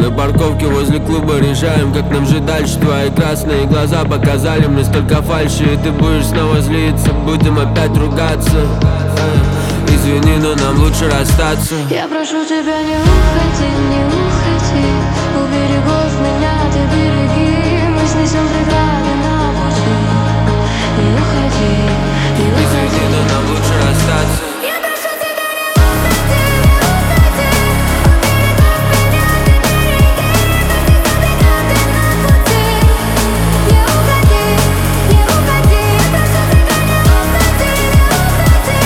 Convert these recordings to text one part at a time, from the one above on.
На парковке возле клуба решаем, как нам жить дальше. Твои красные глаза показали мне столько фальши, и ты будешь снова злиться, будем опять ругаться. Извини, но нам лучше расстаться. Я прошу тебя, не уходи, не уходи. У берегов меня ты береги. Мы снесем преграды на пути. Не уходи, не уходи. Извини, но нам лучше расстаться. Я прошу тебя, не уходи, не уходи. У берегов меня ты береги. Мы снесем преграды на пути. Не уходи, не уходи. Я прошу тебя, не уходи, не уходи.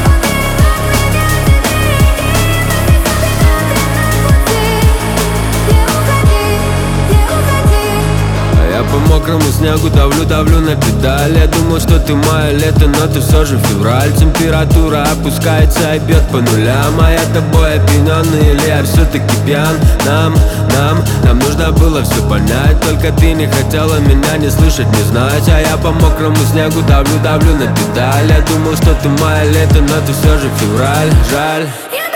Я по мокрому снегу давлю на педаль. Я думал, что ты мое лето, но ты все же февраль. Температура опускается и бьет по нулям. А я тобой опьяненный или я все-таки пьян? Нам нужно было все понять. Только ты не хотела меня не слышать, не знать. А я по мокрому снегу давлю на педаль. Я думал, что ты мое лето, но ты все же февраль. Жаль.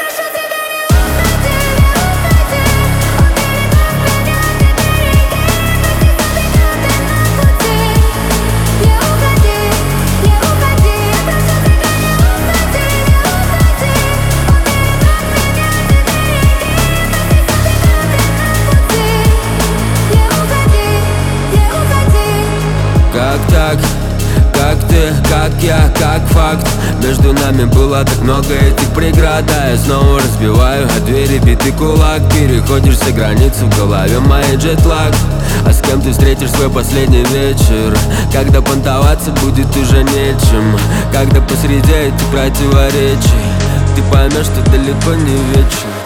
Как так? Как ты, как я, как факт. Между нами было так много этих преград. А я снова разбиваю о двери битый кулак. Переходишь все границы в голове, моей джетлаг. А с кем ты встретишь свой последний вечер? Когда понтоваться будет уже нечем. Когда посреди этих противоречий ты поймешь, что далеко не вечно.